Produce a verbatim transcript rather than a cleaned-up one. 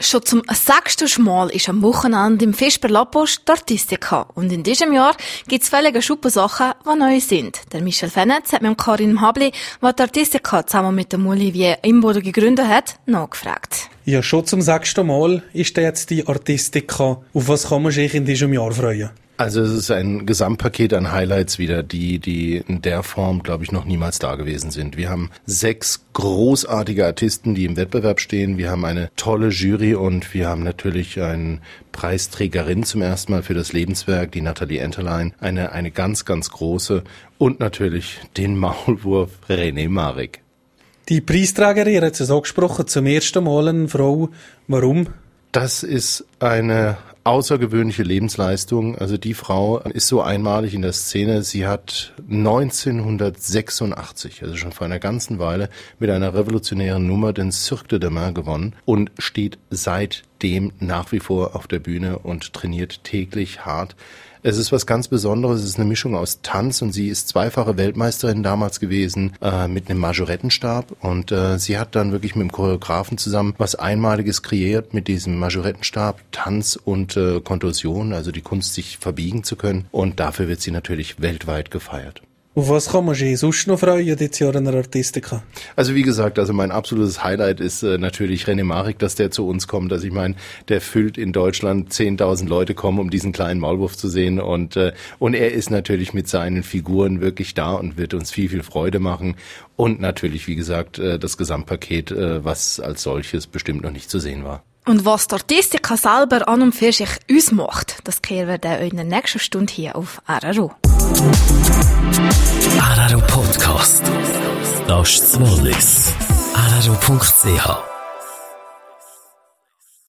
Schon zum sechsten Mal ist am Wochenende im Vesper Lapposch die Artistica. Und in diesem Jahr gibt es viele Schuppen Sachen, die neu sind. Der Michel Fennetz hat mit Karin Habli, die die Artistica zusammen mit dem Olivier Imboden gegründet hat, nachgefragt. Ja, schon zum sechsten Mal ist jetzt die Artistica. Auf was kann man sich in diesem Jahr freuen? Also es ist ein Gesamtpaket an Highlights wieder, die die in der Form, glaube ich, noch niemals da gewesen sind. Wir haben sechs großartige Artisten, die im Wettbewerb stehen. Wir haben eine tolle Jury und wir haben natürlich eine Preisträgerin zum ersten Mal für das Lebenswerk, die Nathalie Enterlein, eine eine ganz, ganz große und natürlich den Maulwurf René Marek. Die Preisträgerin hat es angesprochen, zum ersten Mal eine Frau. Warum? Das ist eine außergewöhnliche Lebensleistung. Also die Frau ist so einmalig in der Szene. Sie hat neunzehnhundertsechsundachtzig, also schon vor einer ganzen Weile, mit einer revolutionären Nummer den Cirque de Demain gewonnen und steht seitdem nach wie vor auf der Bühne und trainiert täglich hart. Es ist was ganz Besonderes, es ist eine Mischung aus Tanz und sie ist zweifache Weltmeisterin damals gewesen äh, mit einem Majorettenstab und äh, sie hat dann wirklich mit dem Choreografen zusammen was Einmaliges kreiert mit diesem Majorettenstab, Tanz und äh, Kontorsion, also die Kunst, sich verbiegen zu können und dafür wird sie natürlich weltweit gefeiert. Auf was kann man sich sonst noch freuen, dieses Jahr an der Artistica? Also wie gesagt, also mein absolutes Highlight ist äh, natürlich René Marek, dass der zu uns kommt. Also ich meine, der füllt in Deutschland zehntausend Leute kommen, um diesen kleinen Maulwurf zu sehen. Und äh, und er ist natürlich mit seinen Figuren wirklich da und wird uns viel, viel Freude machen. Und natürlich, wie gesagt, äh, das Gesamtpaket, äh, was als solches bestimmt noch nicht zu sehen war. Und was die Artistica selber an und für sich ausmacht, das kehren wir dann in der nächsten Stunde hier auf R R O. R R O Podcast. Das ist das Wallis. R R O Punkt C H